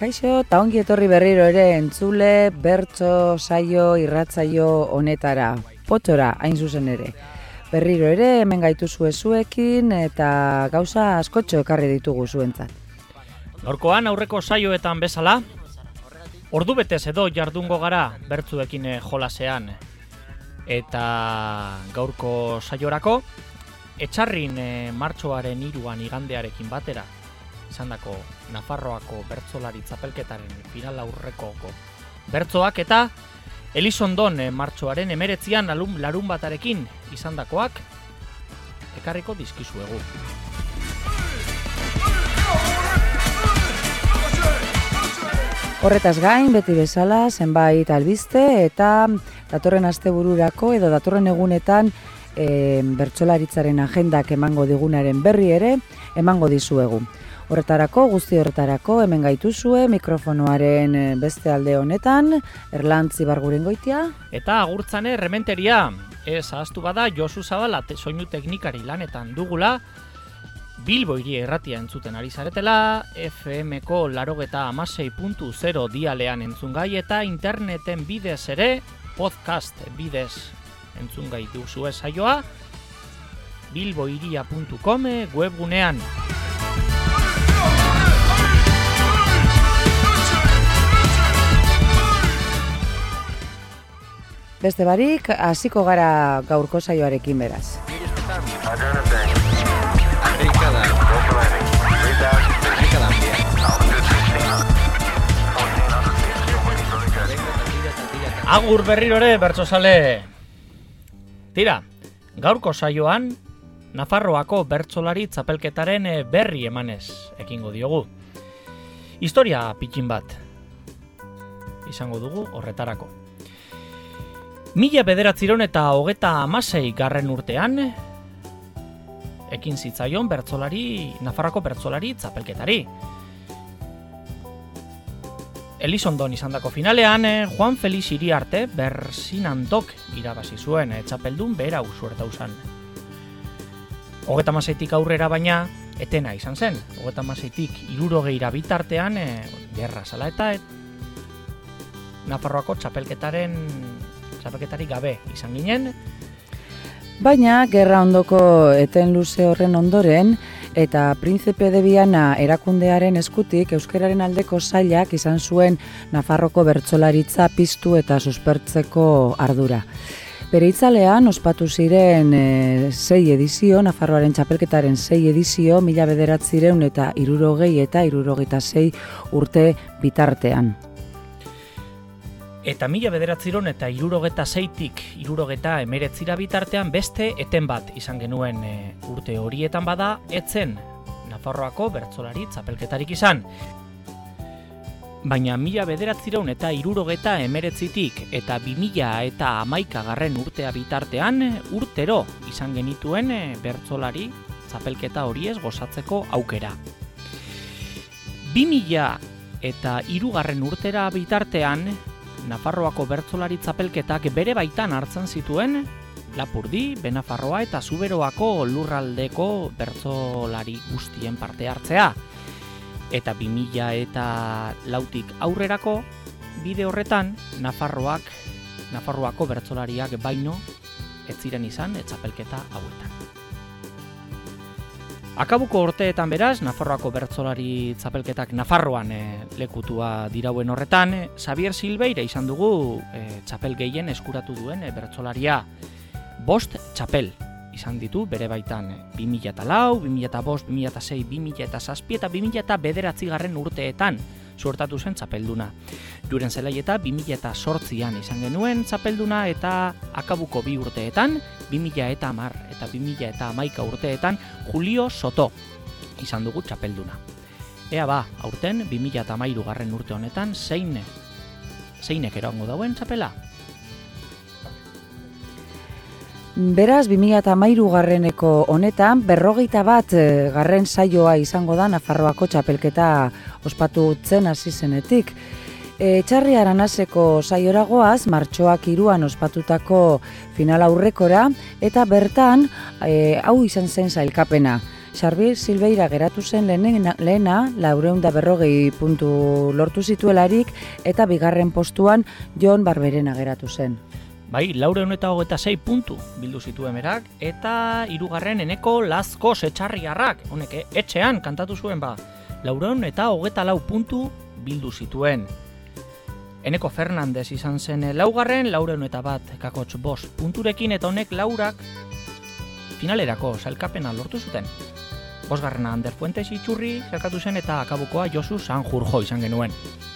Kaixo, eta ongi etorri berriro ere entzule, bertso, saio, irratzaio honetara, potxora, hain zuzen ere. Berriro ere, hemen gaituzue zuekin eta gauza askotxo ekarri ditugu zuentzat. Gaurkoan aurreko saioetan bezala, ordu betez edo jardungo gara bertzuekin jolasean. Eta gaurko saiorako, etxarrin martxoaren 3 igandearekin batera, izandako Nafarroako bertsolari txapelketaren final aurrekoko bertsoak eta Elizondon martxoaren 19 larun batarekin izandakoak ekarriko dizkizuegu. Horretaz gain, beti bezala, zenbait albiste eta datorren astebururako edo datorren egunetan bertsolaritzaren agendak emango digunaren berri ere emango dizuegu. Horretarako, guzti horretarako, hemen gaituzue, mikrofonoaren beste alde honetan, Erlantz Ibargurengoitia. Eta agurtzane rementeria, ez ahaztu bada Josu Zabala soinu teknikari lanetan dugula, Bilbo Hiria Irratia entzuten ari zaretela, FM-ko 96.0 dialean entzungai eta interneten bidez ere, podcast bidez entzungai duzue saioa, bilbohiria.com webgunean. Beste barik, hasiko gara gaurko saioarekin beraz. Agur berriro ere, bertsozale! Tira, gaurko saioan, Nafarroako bertsolari txapelketaren berri emanez ekingo diogu. Historia pitxin bat izango dugu horretarako. 1996 garren urtean ekin zitzaion Nafarroako bertsolari txapelketari. Elizondon izandako finalean, Juan Felix Iriarte Bersinandok irabazi zuen txapeldun behera usuerta usan. 36tik aurrera baina etena izan zen. 36tik 60 bitartean gerra zala eta Nafarroako txapelketari gabe izan ginen. Baina, gerra ondoko eten luze horren ondoren, eta Príncipe de Viana erakundearen eskutik euskararen aldeko sailak izan zuen Nafarroko bertsolaritza piztu eta suspertzeko ardura. Bere itzalean ospatu ziren 6 edizio, Nafarroaren txapelketaren 6 edizio, 1960 eta 60 eta 66 urte bitartean. Eta 1960 eta 66tik 69 bitartean beste eten bat izan genuen urte horietan bada, etzen Nafarroako bertsolari txapelketarik izan. Baina 1960 eta 69tik eta 2011 garren urtea bitartean urtero izan genituen bertsolari txapelketa horiez gozatzeko aukera. 2000 eta 3 garren urtera bitartean Nafarroako bertsolari txapelketak bere baitan hartzen zituen Lapurdi, Benafarroa eta Zuberoako lurraldeko bertsolari guztien parte hartzea. Eta 2004tik aurrerako bide horretan Nafarroako bertsolariak baino ez ziren izan txapelketa hauetan. Akabuko urteetan beraz, Nafarroako bertsolari txapelketak Nafarroan lekutua dirauen horretan, Xavier Silveira izan dugu txapel gehien eskuratu duen bertsolaria. 5 txapel izan ditu bere baitan 2004, 2005, 2006, 2007 eta 2009 garren urteetan suertatu zen txapelduna. Juren Zelaieta 2008an izan genuen txapelduna eta akabuko 2 urteetan, 2010 eta 2011 urteetan Julio Soto izan dugu txapelduna. Ea ba, aurten 2013 garren urte honetan zeinek erango dauen txapela? Beraz, 2013 garreneko honetan, 51 garren saioa izango da Nafarroako txapelketa ospatutzen hasi zenetik. Txarri Aranaseko saioragoaz, martxoak 3an ospatutako final aurrekora, eta bertan, hau izan zen sailkapena. Xabier Silveira geratu zen lehena 440 puntu lortu zituelarik eta bigarren postuan Jon Barberena geratu zen. Bai, 426 puntu bildu zituen berak, eta hirugarren Eneko Lazko Setxarriarrak, honek etxean kantatu zuen 424 puntu bildu zituen. Eneko Fernandez izan zen laugarren, 401 punturekin, eta honek laurak finalerako sailkapena lortu zuten. Bosgarrena Ander Fuentes Itxurri sailkatu zen, eta akabukoa Josu Sanjurjo izan genuen.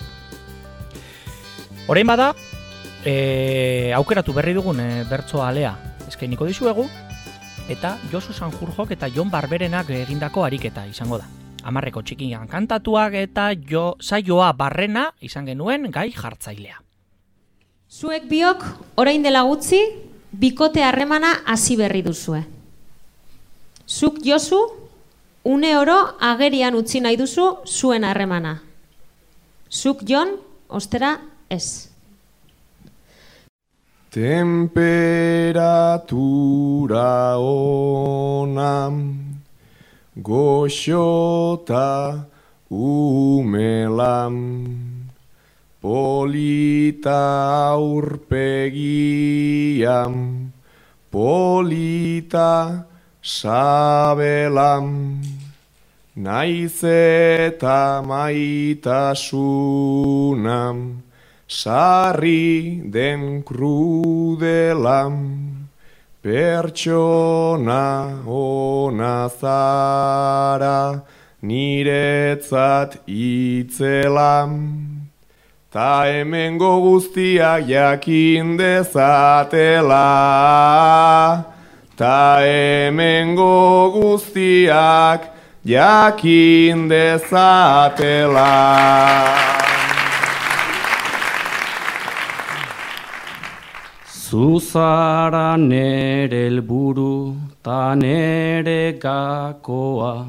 Orain bada, aukeratu berri dugun bertso alea eskainiko dizuegu, eta Josu Sanjurjok eta Jon Barberenak egindako ariketa izango da. 10 txikian kantatuak eta saioa barrena izan genuen gai jartzailea. Zuek biok orain dela gutxi bikote harremana hasi berri duzue. Zuk Josu, une oro agerian utzi nahi duzu zuen harremana. Zuk Jon, ostera ez. Temperatura ona, goxota umelam, polita aurpegiam, polita sabelam, naiz eta maitasunam, sarri den krudelam, pertsona ona zara, niretzat itzelam, ta hemengo guztiak jakin dezatela, ta hemengo guztiak jakin dezatela. Zuzara nere helburu ta nere gakoa,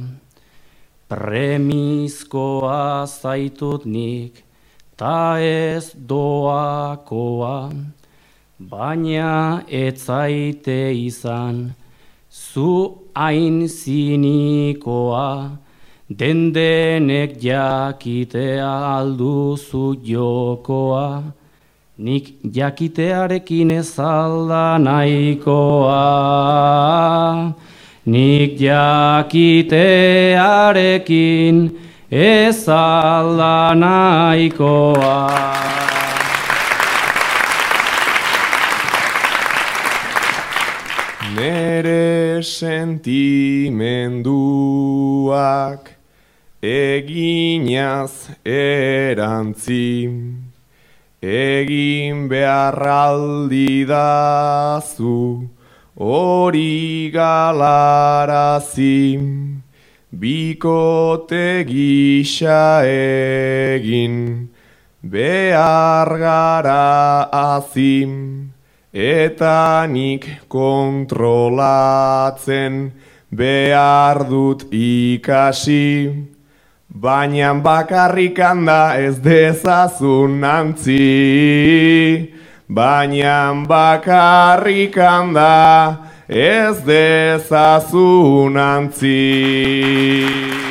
premizkoa zaitut nik ta ez doakoa, baina ez zaite izan zu hain zinikoa, dendenek jakitea alduzu jokoa, nik jakitearekin ez alda nahikoa, nik jakitearekin ez alda nahikoa. Nere sentimenduak eginaz erantzim, egin beharraldi dazu hori galarazim, bikote gisa egin behar gara azim, eta nik kontrolatzen behar dut ikasi, baina bakarrikan da ez dezazun antzi, baina bakarrikan da ez dezazun antzi.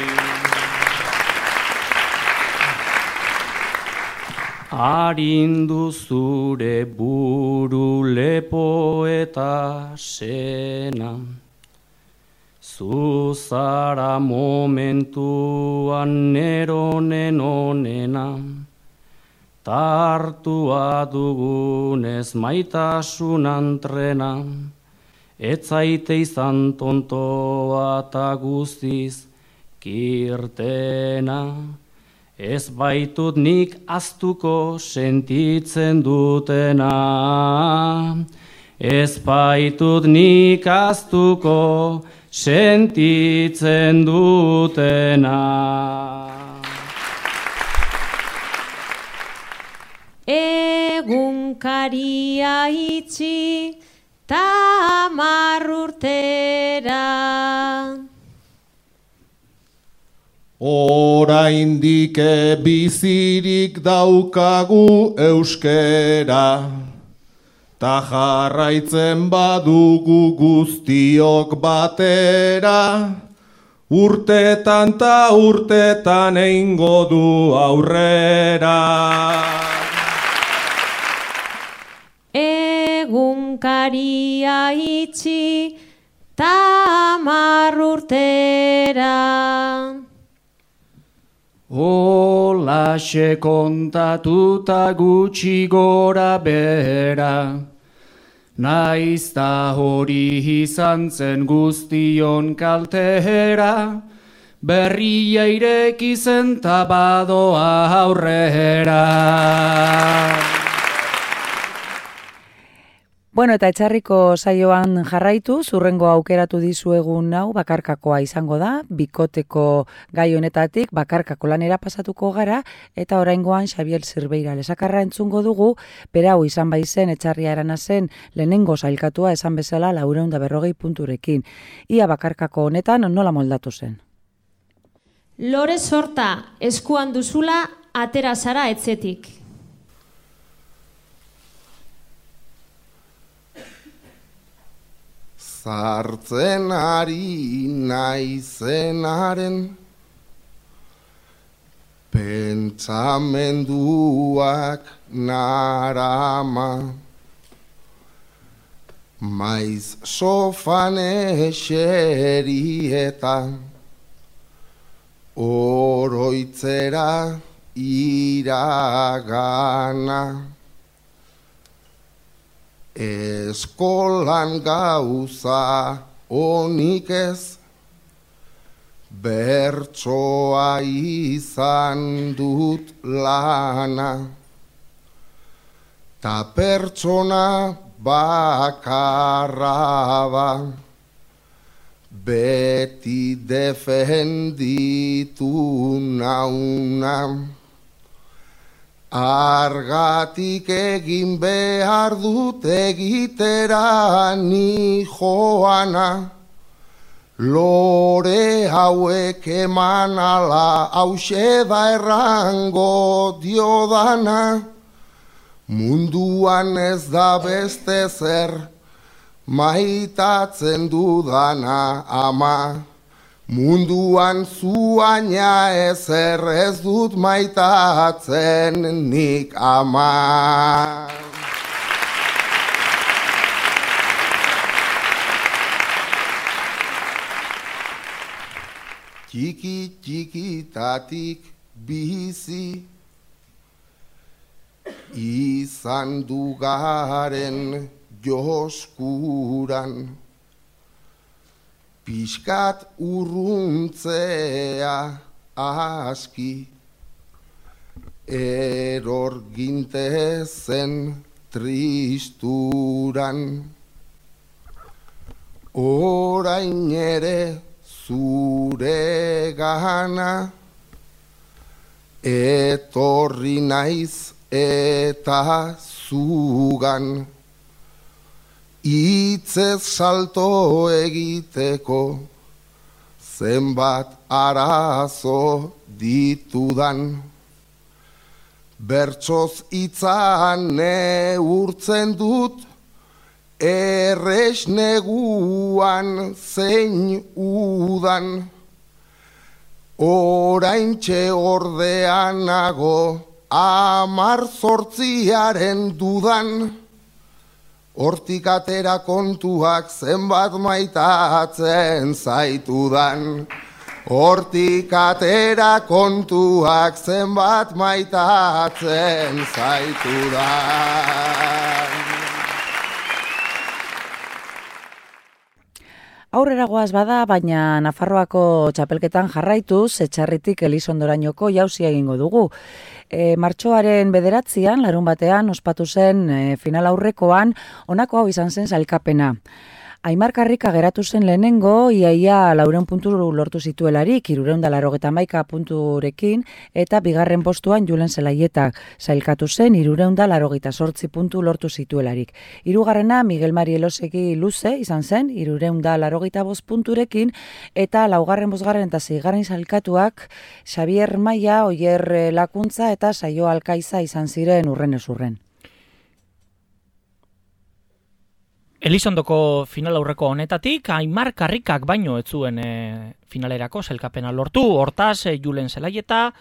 Arindu zure buru lepo eta sena, zuzara momentuan neronen onena, tartua dugunez maitasunan trena, ez zaite izan tontoa eta guztiz kirtena, ez baitut nik aztuko sentitzen dutena, ez baitut nik aztuko sentitzen dutena. Egunkaria itxi ta 10 urtera, oraindik bizirik daukagu euskera, ta jarraitzen badugu guztiok batera, urtetan ta urtetan eingo du aurrera. Egunkaria itxi ta 10 urtera. Olaxe kontatuta gutxi gora bera, naizta hori izan zen guztion kaltera, berria ireki zen ta badoa aurrera. Bueno, eta etxarriko saioan jarraitu, zurrengo aukeratu dizuegun hau bakarkakoa izango da, bikoteko gai honetatik bakarkako lanera pasatuko gara, eta oraingoan Xabier Zirbeira lesakarra entzungo dugu, berau izan baizen etxarria erana zen lehenengo sailkatua esan bezala 440 punturekin. Ia bakarkako honetan nola moldatu zen? Lore sorta eskuan duzula atera zara etzetik. Zartzen ari naizenaren pentsamenduak narama, maiz sofan eseri eta oroitzera iragana. Eskolan gauza onik ez, bertsoa izan dut lana, ta pertsona bakarra ba, beti defenditu nauna. Argatik egin behar dut egitera ni joana, lore hauek eman ala hause da errango diodana. Munduan ez da beste zer maitatzen dudana ama, munduan zuaina ezer ez dut maitatzen nik ama. Txikitatik bizi izan dugaren joskuran, pixkat urruntzea aski, eror gintezen tristuran. Orain ere zure gana, etorri naiz eta zugan, hitzez salto egiteko zenbat arazo ditudan. Bertsoz hitzan neurtzen dut, erres neguan zein udan. Oraintxe ordean nago 18 dudan. Hortik atera kontuak zenbat maitatzen zaitudan. Hortik atera kontuak zenbat maitatzen zaitudan. Aurrera goaz bada, baina Nafarroako txapelketan jarraituz, Etxarritik Elizondorainoko jauzi egingo dugu. Martxoaren 9, larunbatean, ospatu zen final aurrekoan, honako hau izan zen sailkapena. Aimar Karrika geratu zen lehenengo, iaia 400 puntu lortu zituelarik, 381 punturekin, eta bigarren postuan Julen Zelaieta sailkatu zen, 388 puntu lortu zituelarik. Hirugarrena Miguel Mari Elosegi Luze izan zen, 385 punturekin, eta laugarren, bosgarren eta seigarren sailkatuak Xabier Maia, Oier Lakuntza eta Saio Alkaiza izan ziren urrenez urren. Elizondoko final aurreko honetatik, Aimar Karrikak baino ez zuen finalerako sailkapena lortu, hortaz Julen Zelaieta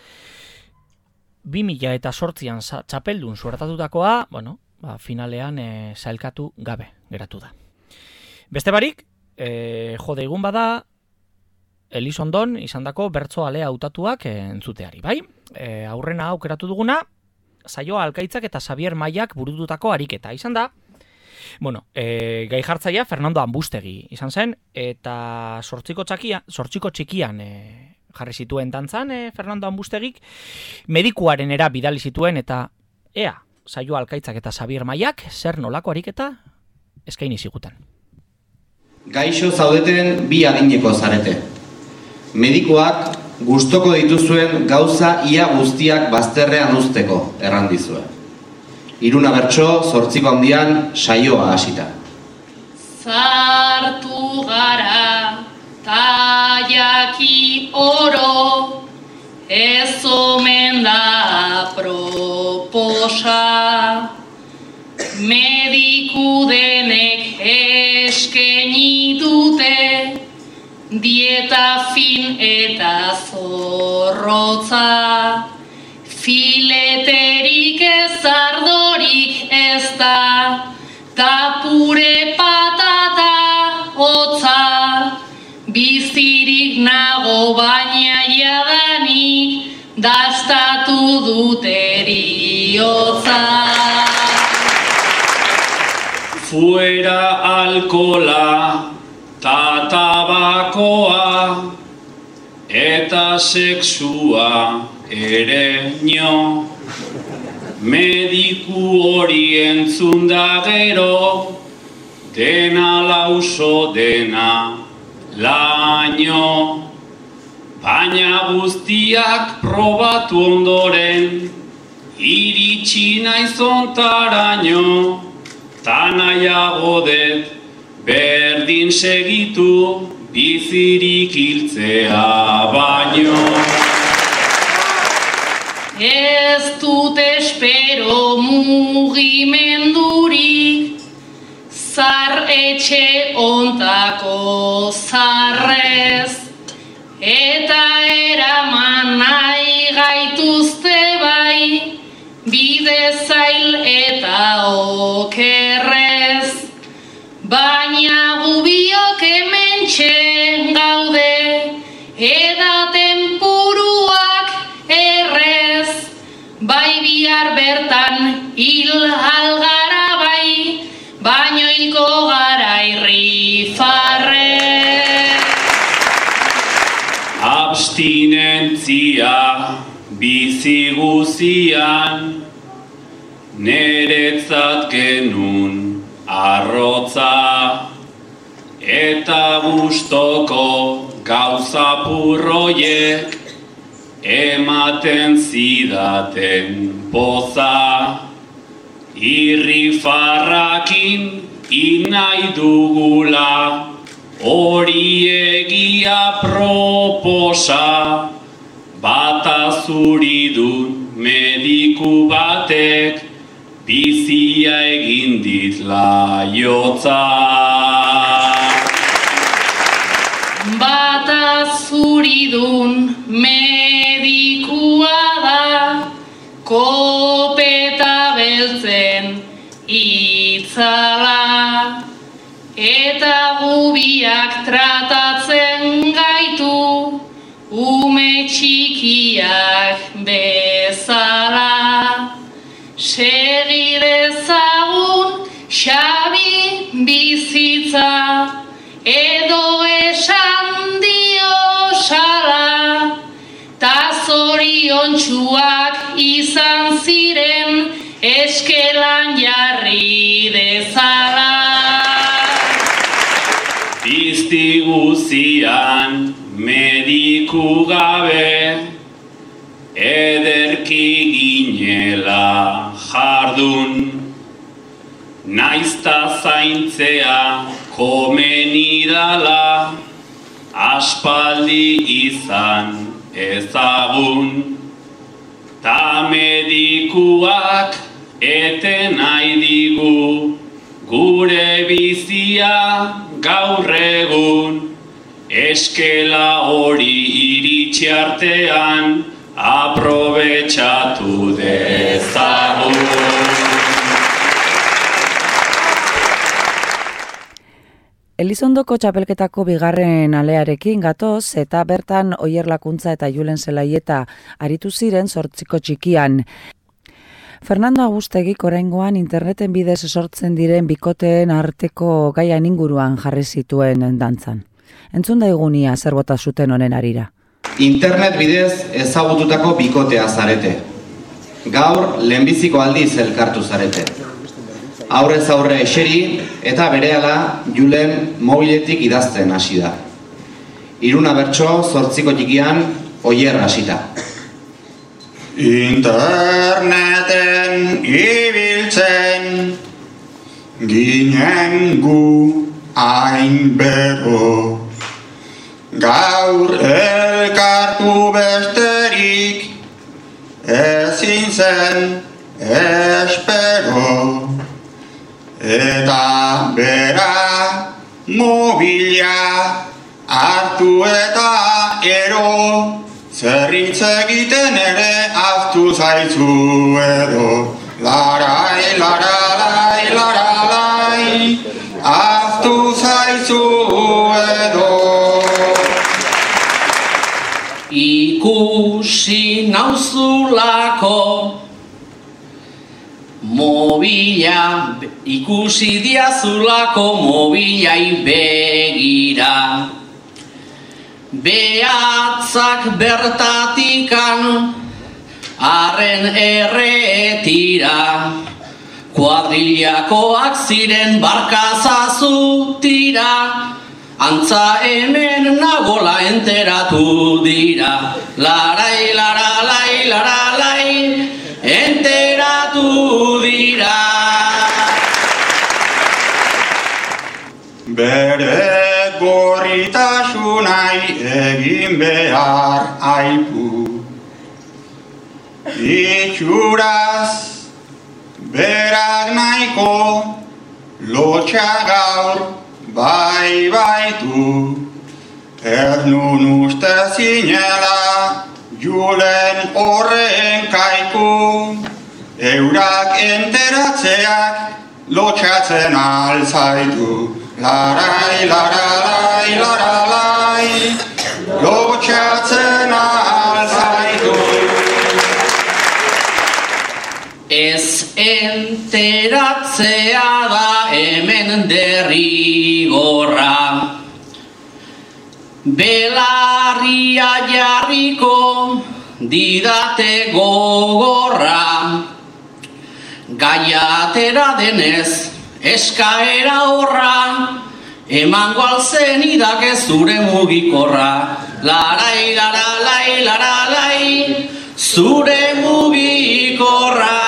2008an txapeldun suertatutakoa, finalean sailkatu gabe geratu da. Beste barik, jode egun bada, Elizondon izandako bertsoalea hautatuak entzuteari, bai? Aurrena aukeratu duguna, Saioa Alkaitzak eta Xabier Maiak burututako ariketa izan da. Gai jartzaia Fernando Ambustegi izan zen, eta sortziko txikian jarri zituen dantzan Fernando Ambustegik, medikuarenera bidali zituen, eta ea, Saioa Alkaitzak eta Xabier Maiak zer nolako ariketa eskaini ziguten. Gaixo zaudeten bi adineko zarete. Medikuak gustoko dituzuen gauza ia guztiak bazterrean uzteko errandizue. Iruna bertso, 8 handian, saioa hasita. Zartu gara, taiaki oro, ez omen da proposa. Mediku denek eskeni dute, dieta fin eta zorrotza. Fileterik ez ardorik ez da, ta pure patata hotza. Bizirik nago baina jadanik, dastatu dut eriotza. Fuera alkola, ta tabakoa, eta sexua ere nio. Mediku hori entzun da gero, dena lauso dena laino. Baina guztiak probatu ondoren, iritsi naiz ontaraino. Ta nahiago dut berdin segitu, bizirik hiltzea baino. Ez dut espero mugimendurik, zar etxe ontako zarrez, eta eraman nahi gaituzte bai, bide zail eta okerrez. Baina gubiok hementxe gaude, edaten puruak errez. Bai bihar bertan hil algara bai, baino hilko gara irrifarrez. Abstinentzia bizi guzian, neretzat genun arrotza, eta gustoko gauza purroiek ematen zidaten poza. Irrifarrakin inai dugula, hori egia proposa. Bata zuridun mediku batek, bizia egin dit laiotza. Bata zuridun medikua da, kopeta beltzen itzala. Eta gubiak tratatzen gaitu, ume txikiak bezala. Segi dezagun Xabi bizitza, edo esan dio sala. Ta zoriontsuak izan ziren, eskelan jarri dezala. Bizti guzian mediku gabe, ederki ginela jardun. Naizta zaintzea komeni dala, aspaldi izan ezagun. Ta medikuak eten nahi digu, gure bizia gaur egun, eskela hori iritsi artean, aprobetxatu dezagun. Elizondoko txapelketako bigarren alearekin gatoz eta bertan Oier Lakuntza eta Julen Zelaieta aritu ziren 8 txikian. Fernando Agustegik oraingoan interneten bidez sortzen diren bikoteen arteko gaian inguruan jarri zituen dantzan. Entzun daigunia zer bota zuten honen harira. Internet bidez ezagututako bikotea zarete. Gaur lehenbiziko aldiz elkartu zarete. Aurrez aurre eseri eta berehala Julen mobiletik idazten hasi da. 3 bertso 8 txikian Oier hasita. Interneten ibiltzen ginen gu hain bero, gaur elkartu besterik ezin zen espero. Eta bera mobila hartu eta ero, zerritz egiten ere ahaztu zaizu edo. Larai, laralai, laralai, ahaztu zaizu edo. Ikusi nauzulako mobila, ikusi diazulako mobilai begira. Behatzak bertatikan arren erretira, kuadriliakoak ziren barkazazu tira, antza hemen nagola enteratu dira. Larai, laralai, laralai, enteratu dira. Bere gorritasunai egin behar aipu, itxuraz berak nahiko lotxa gaur bai baitu. Ez nun uste zinela Julen horren kaiku, eurak enteratzeak lotxatzen alzaitu. Larai, laralai, laralai, lotxatzen alzaitu. Ez enteratzea da hemen derrigorra, belarria jarriko didate gogorra, gaiatera denez eskaera horra, emango alzen idake zure mugikorra. Larai, laralai, laralai, zure mugikorra.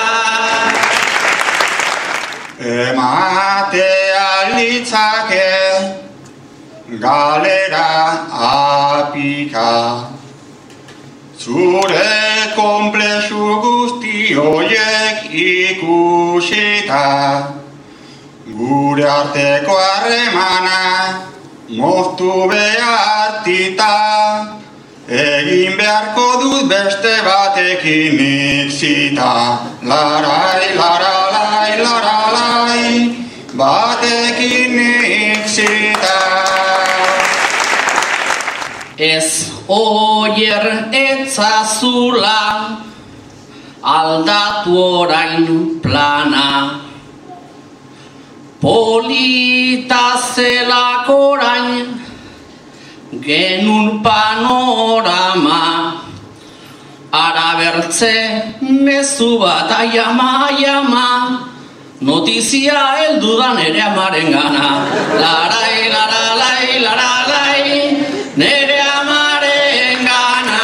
Ematea litzake galera apika, zure konplexu guzti horiek ikusita, gure arteko harremana moztu behartita, egin beharko dut beste batekin itzita. Larai, laralai, laralai, batekin itzita. Ez Oier etzazula aldatu orain plana, polita zelako orain genun panorama, arabertze mezu bat aiama, notizia heldudan ere amaren gana. Larai, laralai, laralai, nere amaren gana.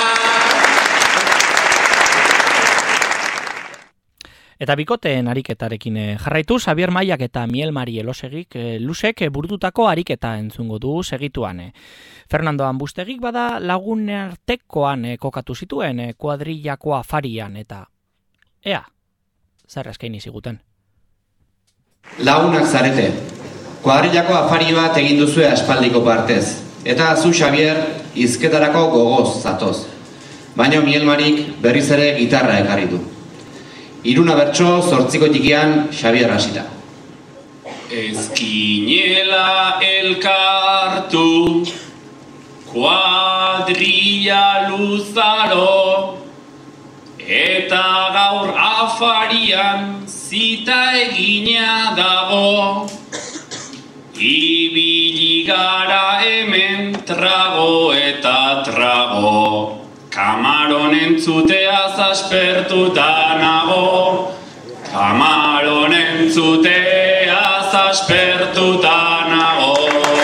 Eta bikoteen ariketarekin jarraitu, Xabier Maiak eta Miel Mari Elosegik lusek burututako ariketa entzungo du segituan. Fernando Ambustegik bada lagunartekoan kokatu zituen kuadrillako afarian eta ea, zer eskaini ziguten. Lagunak zarete. Kuadrillako afari bat egin duzue aspaldiko partez. Eta zu, Xabier, hizketarako gogoz zatoz. Baina Miguel Marik berriz ere gitarra ekarri du. 3 bertso 8 tikian Xabier hasita. Ezkinela elkartu, kuadrilla luzaro, eta gaur afarian zita egina dago. Ibili gara hemen trago eta trago, kamaron entzuteaz aspertuta nago. Kamaron entzuteaz aspertuta nago.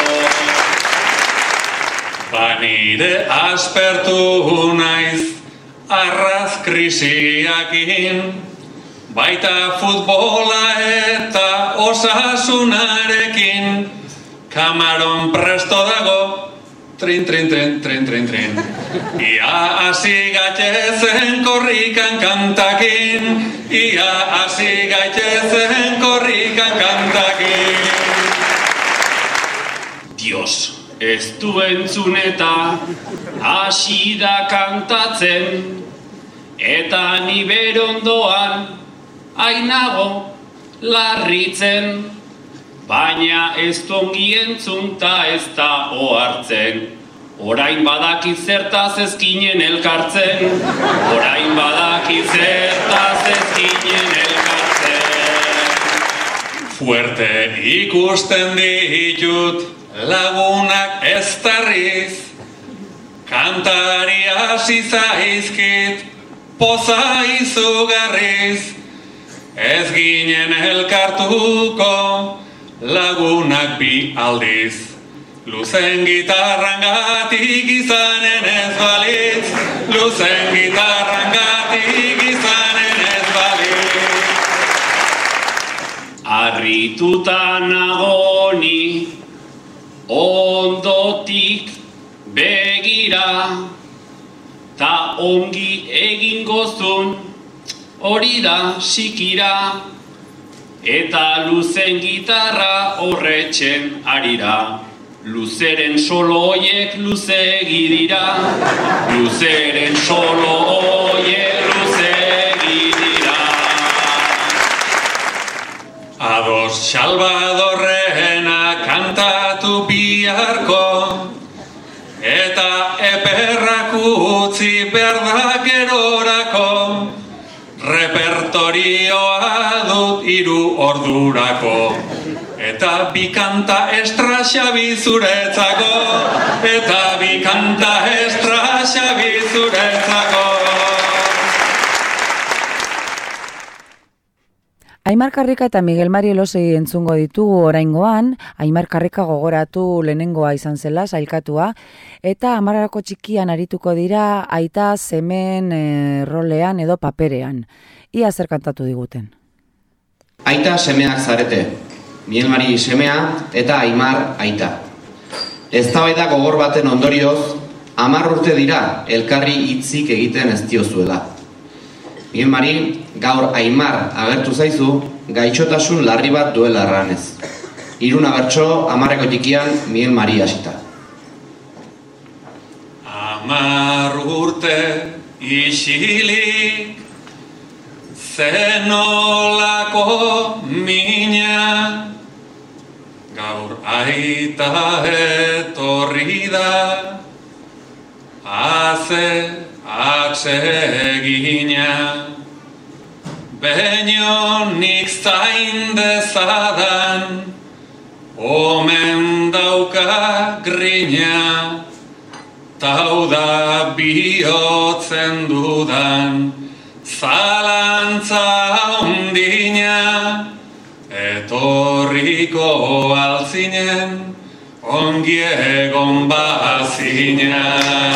Nire aspertu naiz arraz krisiakin, baita futbola eta osasunarekin. Kamaron presto dago, trin, trin, trin, trin, trin, trin. Ia hasi gaitezen korrikan kantakin, ia hasi gaitezen korrikan kantakin. Dios, ez du entzun eta hasi da kantatzen, eta ni berondoan hainago larritzen, baina ez dongi entzun ta ez da ohartzen. Orain badaki zertaz ezkinen elkartzen, orain badaki zertaz ezkinen elkartzen. Fuerte ikusten ditut lagunak ez tarriz, kantari hasi zaizkit poza izugarriz. Ez ginen elkartuko lagunak bi aldiz, luzen gitarrangatik izanen ez balitz, luzen gitarrangatik izanen ez balitz. Arrituta nagoni ondotik begira, ta ongi egingozun hori da sikira, eta luzen gitarra horretxen arira. Luzeren solo hoiek luzegi dira, luzeren solo hoiek luzegi dira. Ados Salvadorrena kantatu biharko, eta eperrak utzi behar gerorako. Repertorioa dut 3 ordurako, eta bi kanta estra Xabi zuretzako, eta bi kanta estra Xabi zuretzako. Aimar Karrika eta Miguel Mari Elosegi entzungo ditugu oraingoan. Aimar Karrika gogoratu lehenengoa izan zela, sailkatua, eta hamarrako txikian arituko dira aita semen rolean edo paperean. Ia zer kantatu diguten. Aita semeak zarete, Miguel Mari semea eta Aimar aita. Eztabaida gogor baten ondorioz, 10 urte dira elkarri hitzik egiten ez diozuela. Miguel Mari, gaur Aimar agertu zaizu, gaixotasun larri bat duela erranez. 3 bertso 10 tikian Miguel Mari hasita. 10 urte isilik, zenolako mina, gaur aita etorri da, atsegina. Beño nik zain dezadan, omen dauka grina, tau da bihotzen dudan, zalantza ondina, etorriko alzinen, ongi egon bazina.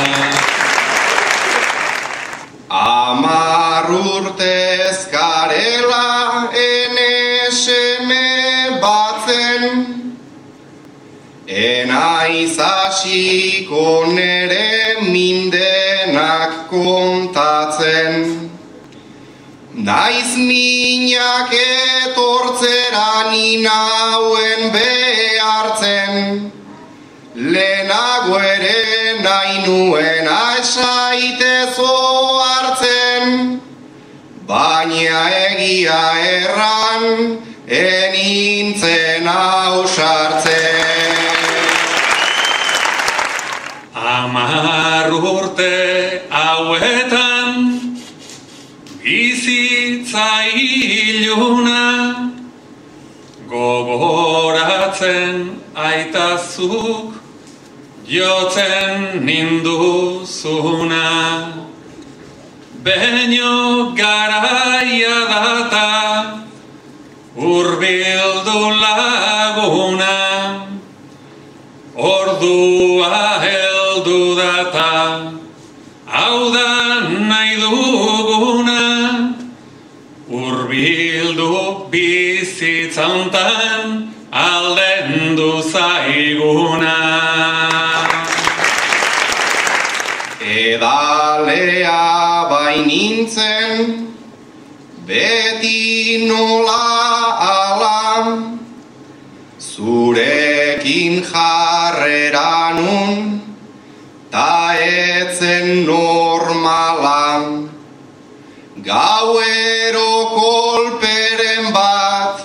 10 urtez garela ene seme batzen, enaiz hasiko nere mindenak kontatzen. Naiz minak etortzera ni nauen behartzen, lehenago ere nahi nuen asaitezo hartzen, baina egia erran enintzen ausartzen. 10 urte hauetan bizitza iluna, gogoratzen aitazuk jotzen ninduzuna. Beño garaia data hurbildu laguna, ordua heldu data, hau da nahi duguna, hurbildu bizitza hontan aldendu zaiguna. Edalea bainintzen, beti nola ala, zurekin jarrera nun, ta etzen normala. Gauero kolperen bat,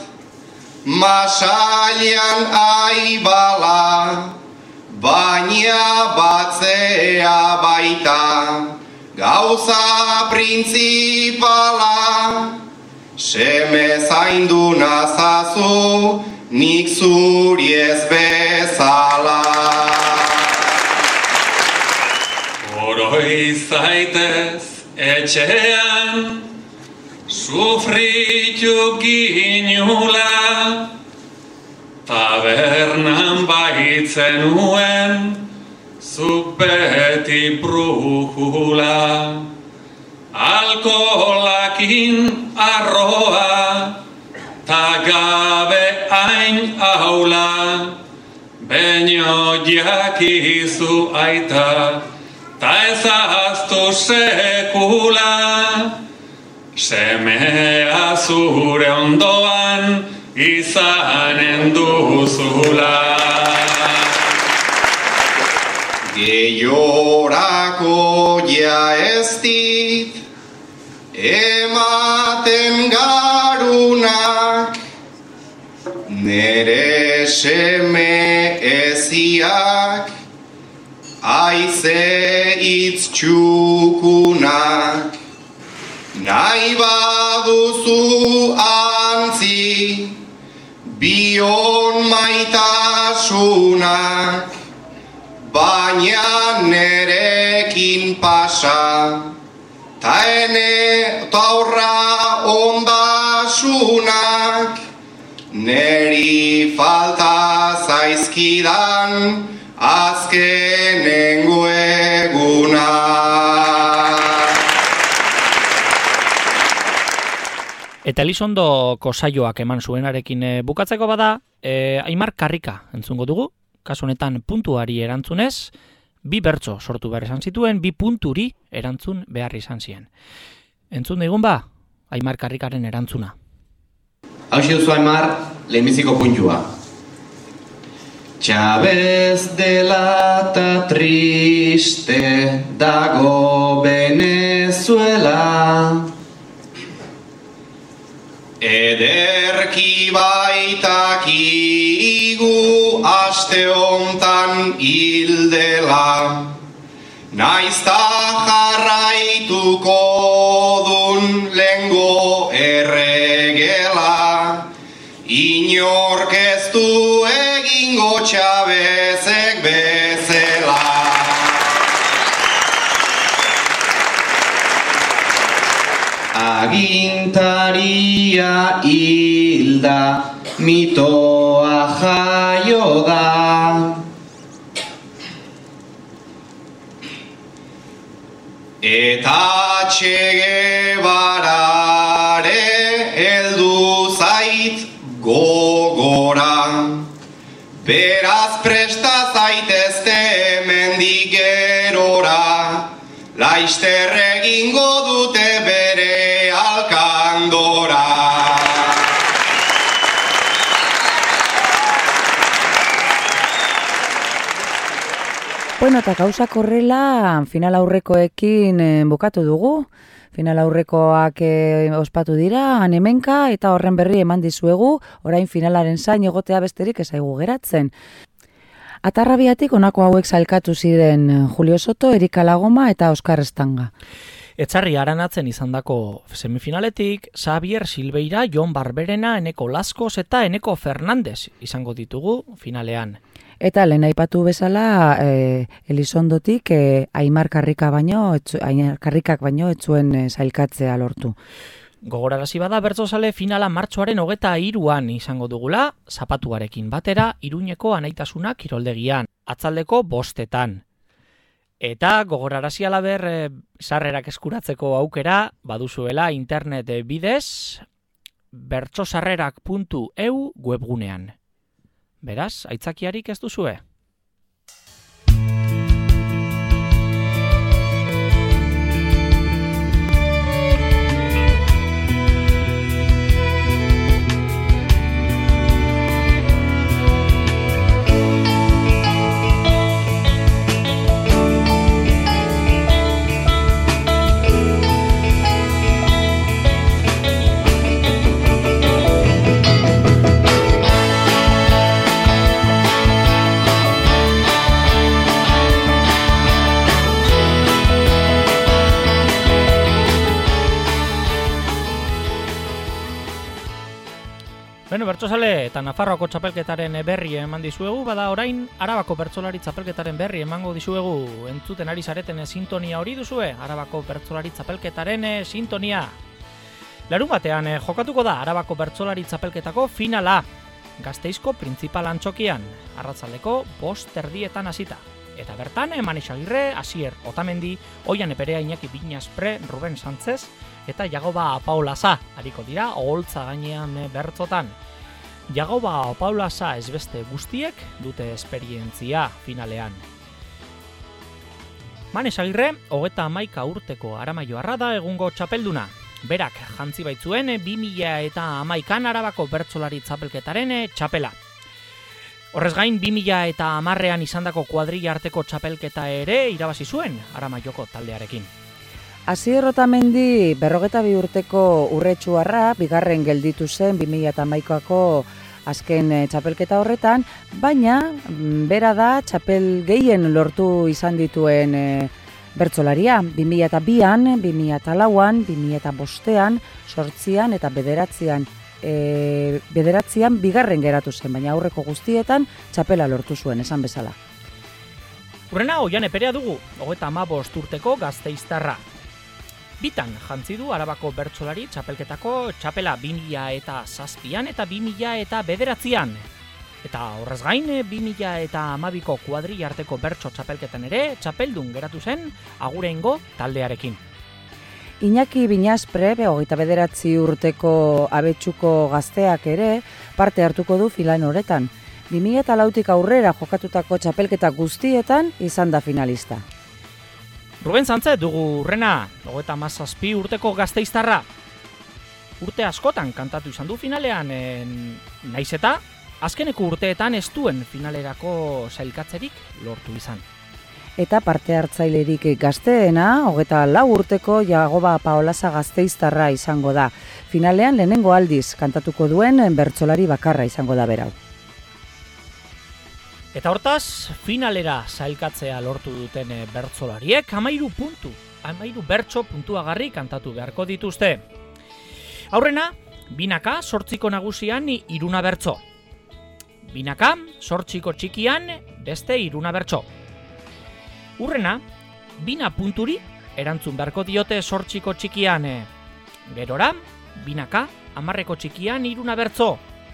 masailan aibala, baina batzea baita, gauza printzipala. Seme zaindu nazazu, nik zuri ez bezala. Oroi zaitez etxean, sufritu ginula, tabernan baitzen nuen, zuk beti brujula. Alkoholakin arroa, ta gabe hain aula, beño jakizu aita, ta ezaztu sekula. Semea zure ondoan izanen duzula. Gehiorako ja ez dit ematen garunak, nere seme eziak aize hitz txukunak. Nahi baduzu antzi bion maitasunak, baina nerekin pasa, ta ene taurra ondasunak, neri falta zaizkidan azkenengo eguna. Eta Elizondoko saioak eman zuenarekin bukatzeko bada, Aimar Karrika entzungo dugu. Kasu honetan puntuari erantzunez, 2 bertso sortu behar izan zituen, 2 punturi erantzun behar izan ziren. Entzun digun ba, Aimar Karrikaren erantzuna. Hau duzu Aimar, lehenbiziko puntua. Chavez dela ta triste dago Venezuela. Ederki baitakigu aste hontan hildela, naizta jarraituko dun lengo erregela, inork ez du egingo Chavezek bezala. Agintaria hilda, mitoa jaio da. Eta Che Guevarare heldu zait gogora. Beraz presta zaitezte hemendik gerora, laister egingo dute bere alkan Bueno, eta gauzak horrela final aurrekoekin bukatu dugu. Final aurrekoak ospatu dira, hemenka eta horren berri eman dizuegu, orain finalaren zain egotea besterik ez zaigu geratzen. Atarrabiatik honako hauek sailkatu ziren Julio Soto, Erika Lagoma eta Oskar Estanga. Etzarri aranatzen izandako semifinaletik, Xavier Silveira, Jon Barberena, Eneko Laskos eta Eneko Fernandez izango ditugu finalean. Eta lehen aipatu bezala Elizondotik Aimar Karrikak baino ez zuen sailkatzea lortu. Gogorarazi bada bertsozale finala martxoaren 23an izango dugula, zapatuarekin batera Iruñeko Anaitasuna kiroldegian, atzaldeko 5:00. Eta gogorarazi alaber sarrerak eskuratzeko aukera baduzuela internet bidez bertsosarrerak.eu webgunean. Beraz, aitzakiarik ez duzue? Bueno, bertsozale eta Nafarroako txapelketaren berri eman dizuegu, bada orain Arabako bertsolari txapelketaren berri emango dizuegu. Entzuten ari zareten sintonia hori duzue, Arabako bertsolari txapelketaren sintonia. Larun batean jokatuko da Arabako bertsolari txapelketako finala. Gasteizko printzipal antzokian, arratsaldeko 5:30 hasita. Eta bertan Manes Agirre, Asier Otamendi, Oian Eperea, Iñaki Binaspre, Ruben Sánchez eta Jagoba Apaolasa ariko dira oholtza gainean bertzotan. Jagoba Apaolasa ez beste guztiek dute esperientzia finalean. Manes Agirre, 31 urteko Aramaioarra da egungo txapelduna. Berak jantzi baitzuen 2011an Arabako bertsolari txapelketaren txapela. Horrez gain, 2010an izandako kuadrilla arteko txapelketa ere irabazi zuen Aramaioko taldearekin. Asier Otamendi 42 urteko urretsuarra bigarren gelditu zen 2011ako azken txapelketa horretan, baina bera da txapel gehien lortu izan dituen bertsolaria. 2002an, 2004an, 2005an, 8an eta 9an bigarren geratu zen, baina aurreko guztietan txapela lortu zuen, esan bezala. Urrena Oian Eperea dugu, 35 urteko gasteiztarra. Bitan jantzi du Arabako bertsolari txapelketako txapela 2007an eta 2009an. Eta horrez gain, 2012ko kuadrilla arteko bertso txapelketan ere txapeldun geratu zen agureingo taldearekin. Iñaki Binaspre, 29 urteko abetsuko gazteak ere parte hartuko du filan horretan. 2004tik aurrera jokatutako txapelketa guztietan izan da finalista. Ruben Sánchez dugu urrena, 37 urteko gasteiztarra. Urte askotan kantatu izan du finalean, naiz eta azkeneko urteetan ez duen finalerako sailkatzerik lortu izan. Eta parte hartzailerik gazteena, 24 urteko Jagoba Apaolasa gasteiztarra izango da. Finalean lehenengo aldiz kantatuko duen bertsolari bakarra izango da berau. Eta hortaz, finalera sailkatzea lortu duten bertsolariek 13 bertso puntuagarri kantatu beharko dituzte. Aurrena, binaka 8 nagusian 3 bertso. Binaka 8 txikian beste 3 bertso. Urrena, 2 punturi erantzun beharko diote 8 txikian. Gerora, binaka 10 txikian 3 bertso.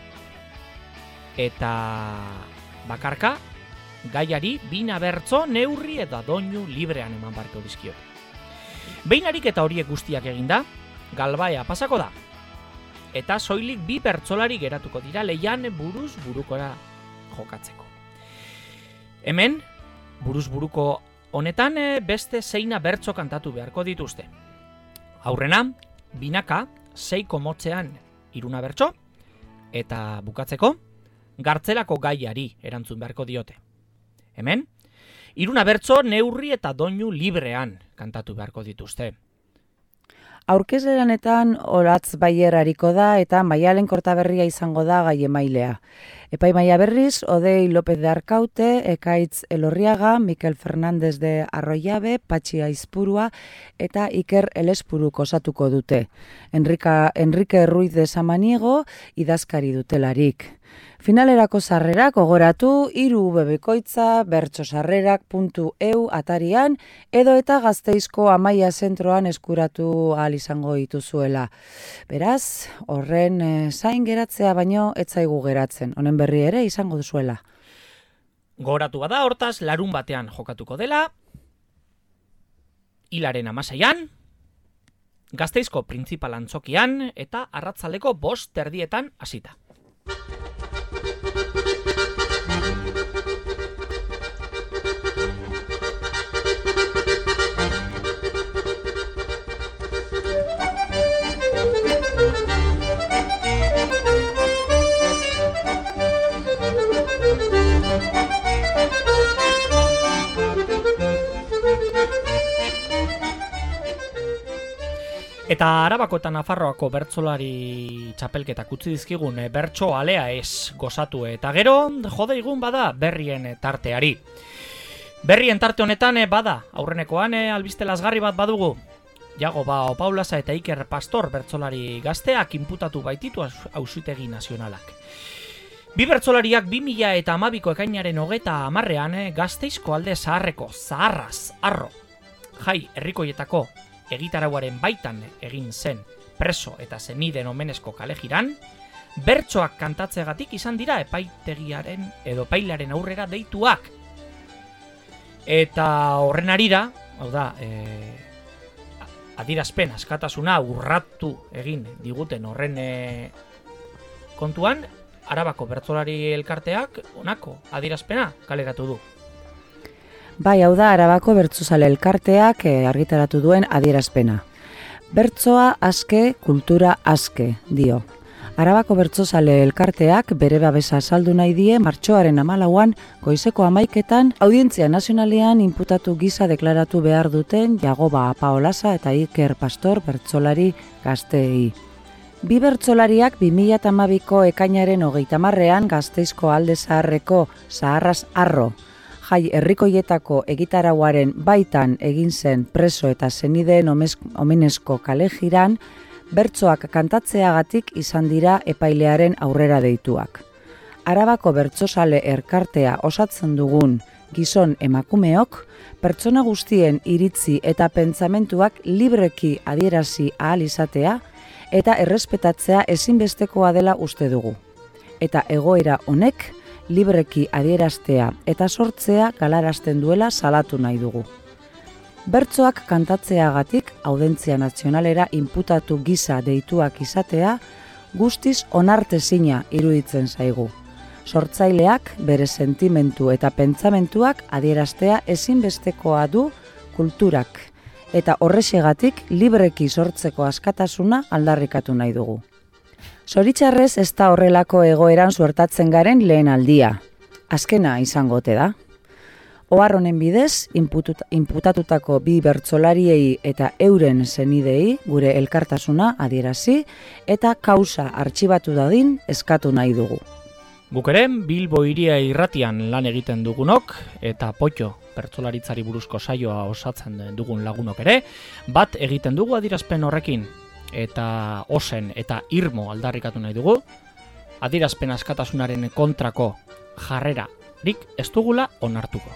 Eta bakarka, gaiari 2 bertso neurri eta doinu librean eman beharko dizkiot. Behin ariketa horiek guztiak eginda, galbaea pasako da. Eta soilik 2 bertsolari geratuko dira leian buruz burukora jokatzeko. Hemen, buruz buruko honetan beste 6 bertso kantatu beharko dituzte. Aurrena, binaka 6 motzean 3 bertso, eta bukatzeko, gartzelako gaiari erantzun beharko diote. Hemen, Iruna bertso neurri eta doinu librean kantatu beharko dituzte. Aurkezleranetan Olatz Baier ariko da eta Maialen Kortaberria izango da gai emailea. Epaimahaia berriz, Odei López de Arkaute, Ekaitz Elorriaga, Mikel Fernández de Arroyabe, Patxi Aizpurua eta Iker Elespuruk osatuko dute. Enrique Ruiz de Samaniego idazkari dutelarik. Finalerako sarrerak gogoratu 3 bebikoitza bertsosarrerak.eu atarian edo eta Gasteizko Amaia zentroan eskuratu ahal izango dituzuela. Beraz, horren zain geratzea baino ez zaigu geratzen. Honen berri ere izango duzuela. Gogoratu bada, hortaz, larun batean jokatuko dela, hilaren 16an, Gasteizko printzipal antzokian eta arratzaldeko 5:30 hasita. Eta Arabako eta Nafarroako bertsolari txapelketak utzi dizkigun bertso alea ez gozatu eta gero jodeigun bada berrien tarteari. Berrien tarte honetan bada aurrenekoan albiste lazgarri bat badugu. Jagoba Opaulaza eta Iker Pastor bertsolari gazteak inputatu baititu Auzitegi Nazionalak. Bi bertsolariak 2012ko ekainaren 30ean Gasteizko alde zaharreko Zaharraz Arro jai herrikoietako egitarauaren baitan egin zen preso eta senideen omenezko kalejiran, bertsoak kantatzeagatik izan dira epaitegiaren edo epailaren aurrera deituak. Eta horren harira, hau da, adierazpen askatasuna urratu egin diguten horren kontuan, Arabako bertsolari elkarteak honako adierazpena kaleratu du. Bai, hau da, Arabako bertsozale elkarteak argitaratu duen adierazpena. Bertsoa aske, kultura aske, dio. Arabako bertsozale elkarteak bere babesa azaldu nahi die martxoaren 14an goizeko 11etan Audientzia Nazionalean inputatu gisa deklaratu behar duten Jagoba Opaolaza eta Iker Pastor bertsolari gazteei. Bi bertsolariak 2012ko ekainaren 30ean Gasteizko alde zaharreko Zaharraz Arro jai herrikoietako egitarauaren baitan egin zen preso eta senideen omenezko kalejiran bertsoak kantatzeagatik izan dira epailearen aurrera deituak. Arabako bertsozale elkartea osatzen dugun gizon emakumeok pertsona guztien iritzi eta pentsamentuak libreki adierazi ahal izatea eta errespetatzea ezinbestekoa dela uste dugu. Eta egoera honek libreki adieraztea eta sortzea galarazten duela salatu nahi dugu. Bertsoak kantatzeagatik Audientzia Nazionalera inputatu gisa deituak izatea guztiz onartezina iruditzen zaigu. Sortzaileak bere sentimentu eta pentsamentuak adieraztea ezinbestekoa du kulturak eta horrexegatik libreki sortzeko askatasuna aldarrikatu nahi dugu. Zoritxarrez ez da horrelako egoeran suertatzen garen lehen aldia. Azkena izango ote da. Ohar honen bidez, inputatutako bi bertsolariei eta euren senidei gure elkartasuna adierazi eta kausa artxibatu dadin eskatu nahi dugu. Guk ere, Bilbo Hiria irratian lan egiten dugunok eta Potxo bertsolaritzari buruzko saioa osatzen dugun lagunok ere, bat egiten dugu adierazpen horrekin. Eta osen eta irmo aldarrikatu nahi dugu, adierazpen askatasunaren kontrako jarrerarik ez dugula onartuko.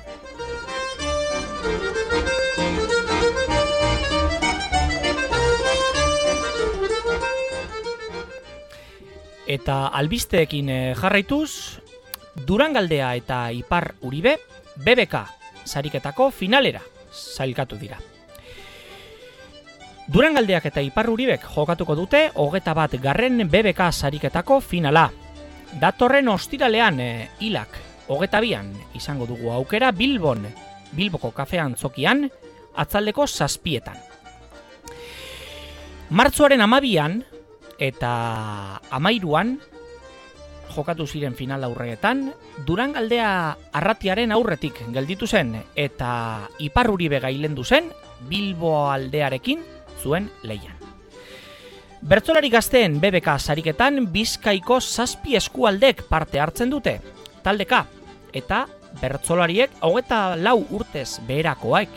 Eta albisteekin jarraituz, Durangaldea eta Ipar Uribe BBK sariketako finalera sailkatu dira. Durangaldeak eta Ipar Uribek jokatuko dute 21. BBK sariketako finala. Datorren ostiralean hilak 22an izango dugu aukera Bilboko kafe antzokian atzaldeko 7etan. Martxoaren 12an eta 13an jokatu ziren final aurreetan, Durangaldea Arratiaren aurretik gelditu zen eta Ipar Uribe gailendu zen Bilbo aldearekin zuen lehian. Bertsolari gazteen BBK sariketan Bizkaiko 7 eskualdek parte hartzen dute, taldeka, eta bertsolariek 24 urtez beherakoak.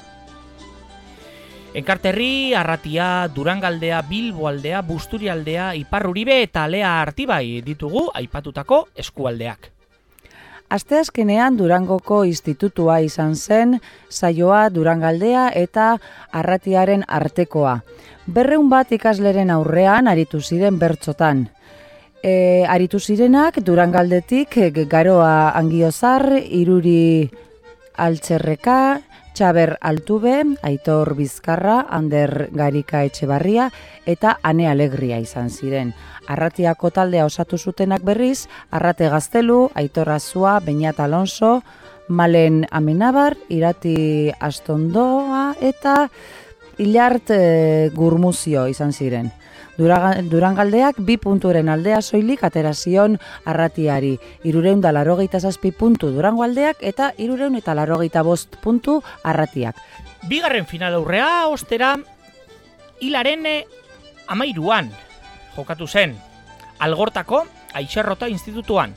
Enkarterri, Arratia, Durangaldea, Bilbo aldea, Busturialdea, Ipar Uribe eta Lea Artibai ditugu aipatutako eskualdeak. Asteazkenean Durangoko institutua izan zen, saioa Durangaldea eta Arratiaren artekoa. 200 bat ikasleren aurrean aritu ziren bertsotan. Aritu zirenak Durangaldetik Garoa Angiozar, Iruri Altxerreka, Txaber Altube, Aitor Bizkarra, Ander Garika Etxebarria eta Ane Alegria izan ziren. Arratiako taldea osatu zutenak berriz, Arrate Gaztelu, Aitor Azua, Beñat Alonso, Malen Amenabar, Irati Astondoa eta Ilart Gurmuzio izan ziren. Durangaldeak 2 punturen aldea soilik aterazion Arratiari, 387 puntu Durangaldeak eta 385 puntu Arratiak. Bigarren final aurrea, ostera, hilaren 13an jokatu zen, Algortako Aixerrota institutuan.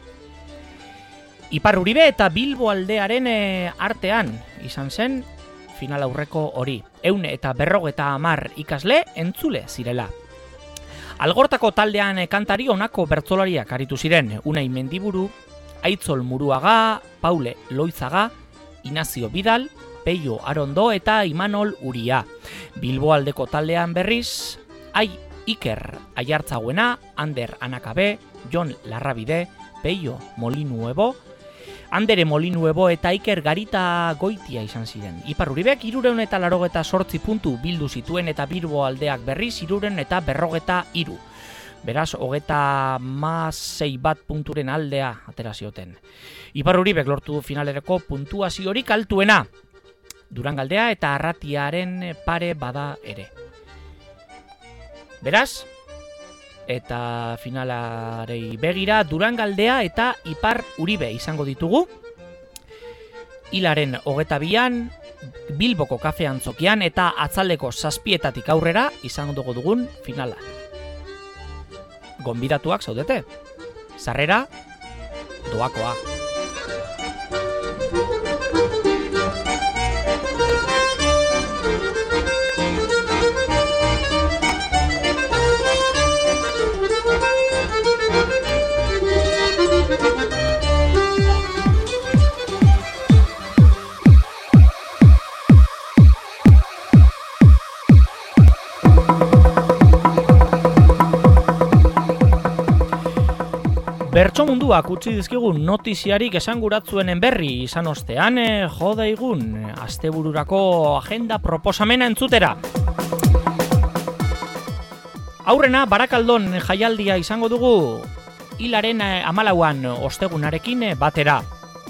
Ipar Uribe eta Bilbo aldearen artean izan zen final aurreko hori. 150 ikasle entzule zirela. Algortako taldean kantari honako bertsolariak aritu ziren, Unai Mendiburu, Aitzol Muruaga, Paule Loizaga, Inazio Bidal, Peio Arondo eta Imanol Uria. Bilbo aldeko taldean berriz, Iker Aiartzaguena, Ander Anakabe, Jon Larrabide, Peio Molinuebo, Andere Molinuebo eta Iker Garita Goitia izan ziren. Ipar Uribek 388 puntu bildu zituen eta Bilbo aldeak berriz 343. Beraz, 36 bat punturen aldea atera zioten. Ipar Uribek lortu du finalerako puntuaziorik altuena. Durangaldea eta Arratiaren pare bada ere. Beraz, eta finalarei begira Durangaldea eta Ipar Uribe izango ditugu. Hilaren 22an Bilboko kafe antzokian eta atzaldeko 7etatik aurrera izango dugun finala. Gonbidatuak zaudete. Sarrera doakoa. Bertso munduak utzi dizkigun notiziarik esanguratzuenen berri izan ostean, jo daigun astebururako agenda proposamena entzutera. Aurrena, Barakaldon jaialdia izango dugu hilaren 14an ostegunarekin batera.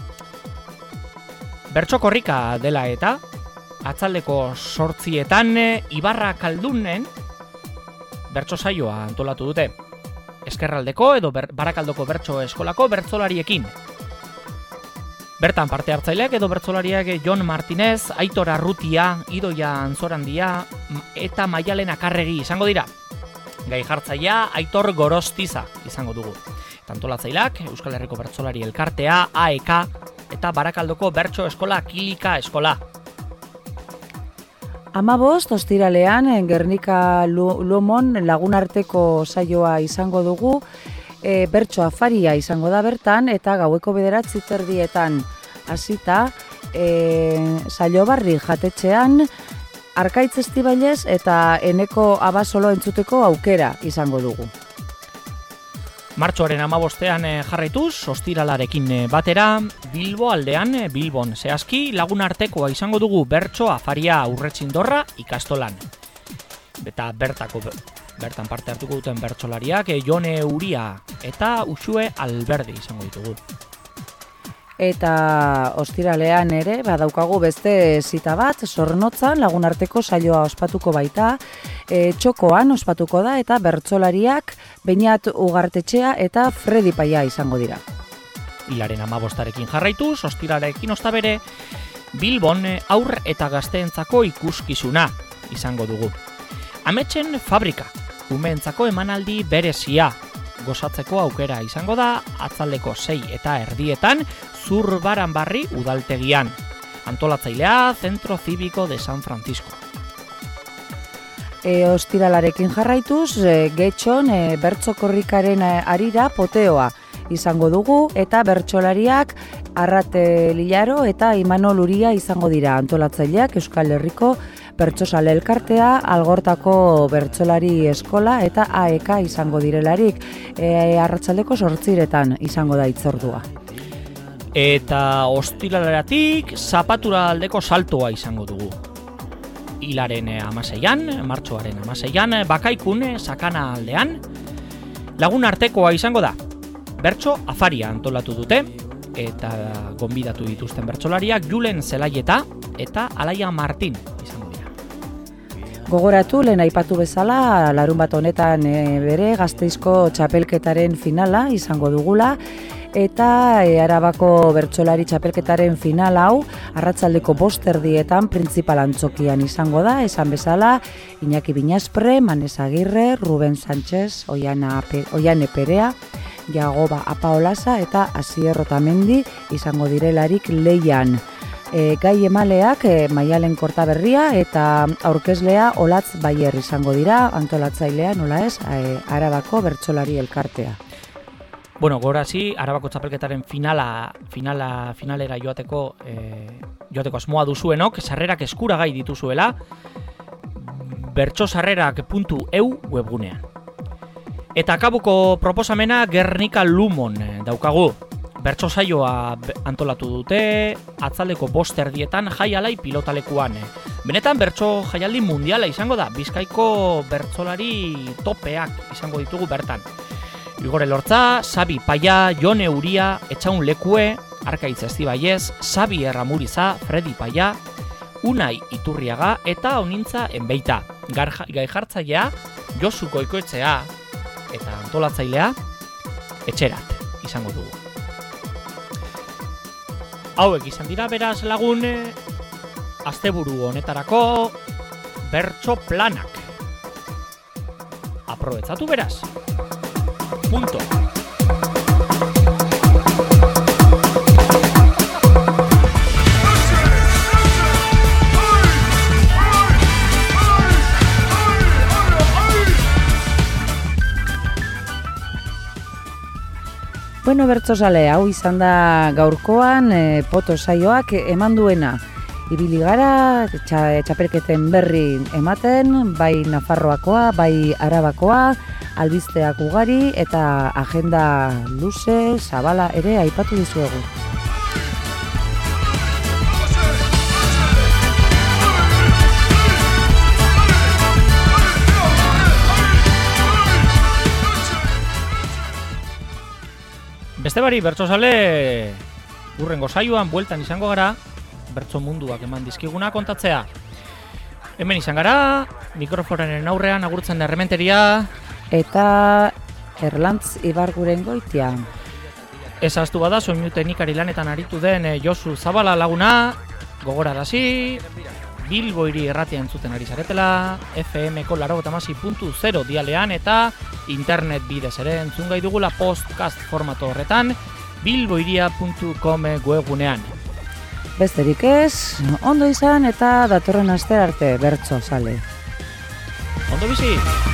Bertso korrika dela eta, atzaldeko 8etan Ibarra Kaldunen bertso saioa antolatu dute. Eskerraldeko edo Barakaldoko bertso eskolako bertsolariekin. Bertan parte hartzaileak edo bertsolariak Jon Martinez, Aitor Arrutia, Idoia Antzorandia eta Maialen Akarregi izango dira. Gai jartzailea Aitor Gorostiza izango dugu. Antolatzaileak Euskal Herriko Bertsolari Elkartea, AEK eta Barakaldoko bertso eskola Kilika eskola. 15 ostiralean Gernika Lumon lagunarteko saioa izango dugu, bertso afaria izango da bertan eta gaueko 9:30 hasita Saiobarri jatetxean Arkaitz Estibailez eta Eneko Abasolo entzuteko aukera izango dugu. Martxoaren 15ean jarraituz, ostiralarekin batera, Bilbo aldean, Bilbon zehazki, lagunartekoa izango dugu bertso afaria Urretzindorra ikastolan. Eta bertan parte hartuko duten bertsolariak, Jone Uria eta Uxue Alberdi izango ditugu. Eta ostiralean ere, badaukagu beste zita bat, Zornotzan lagunarteko saioa ospatuko baita, Txokoan ospatuko da eta bertsolariak Beñat Ugartetxea eta Fredi Paia izango dira. Hilaren 15arekin jarraituz, ostirarekin ostabere, Bilbon aur eta gazteentzako ikuskizuna izango dugu. Ametsen fabrika, umeentzako emanaldi berezia, gozatzeko aukera izango da, atzaldeko 6:30 Zurbaranbarri udaltegian. Antolatzailea, Centro Cívico de San Francisco. Ostiralarekin jarraituz, Getxon bertsokorrikaren arira poteoa izango dugu eta bertsolariak Arrate Lillaro eta Imanol Uria izango dira. Antolatzaileak Euskal Herriko Bertsozale Elkartea, Algortako Bertsolari Eskola eta AEK izango direlarik. Arratsaldeko 8:00 izango da hitzordua. Eta ostiraleratik zapatura aldeko saltoa izango dugu. Hilaren 16an, martxoaren 16an, Bakaikun Sakana aldean, lagun artekoa izango da. Bertso afaria antolatu dute, eta gonbidatu dituzten bertsolariak Julen Zelaieta eta Alaia Martin izango dira. Gogoratu, lehen aipatu bezala, larunbat honetan bere Gasteizko txapelketaren finala izango dugula, eta Arabako bertsolari txapelketaren final hau arratsaldeko 5:00 printzipal antzokian izango da, esan bezala Iñaki Binaspre, Manes Agirre, Ruben Sánchez, Oiane Perea, Jagoba Apaolasa eta Asier Otamendi izango direlarik leian. Gai emaleak Maialen Kortaberria eta aurkezlea Olatz Baier izango dira, antolatzailea nola ez, Arabako bertsolari elkartea. Bueno, gorazi, Arabako txapelketaren finalera joateko asmoa duzuenok, sarrerak eskuragai dituzuela, bertsosarrerak.eu webgunean. Eta akabuko proposamena Gernika Lumon daukagu. Bertso saioa antolatu dute, atzaldeko 5:30 Jaialai pilotalekuan. Benetan bertso jaialdi mundiala izango da, Bizkaiko bertsolari topeak izango ditugu bertan. Igor Elortza, Xabi Paia, Jone Uria, Etxaun Lekue, Arkaitz Estibaiez, Xabi Erramuriza, Fredi Paia, Unai Iturriaga eta Onintza Enbeita. Gai jartzailea, Josu Goikoetxea eta antolatzailea Etxerat izango dugu. Hauek izan dira beraz lagun asteburu honetarako bertso planak. Aprobetxatu beraz. Punto. Bueno, bertsozale, hau izan da gaurkoan poto saioak eman duena. Ibili gara, txapelketen berri ematen, bai Nafarroakoa, bai Arabakoa, albizteak ugari eta agenda luze, zabala ere aipatu dizuegu. Beste bari, bertsozale, urrengo saioan bueltan izango gara, bertso munduak eman dizkiguna kontatzea. Hemen izan gara, mikrofonen aurrean agurtzen errementeria eta Erlantz Ibarguren goitia. Ezaztu bada, soinu teknikari lanetan aritu den Josu Zabala laguna, gogorarazi, Bilbo hiri erratia entzuten ari zaretela, FM-ko 96.0 dialean eta internet bidez ere entzun gai dugula podcast formato horretan, bilbohiria.com webgunean. Besterik ez, ondo izan eta datorren aster arte bertso sale. Ondo bizi!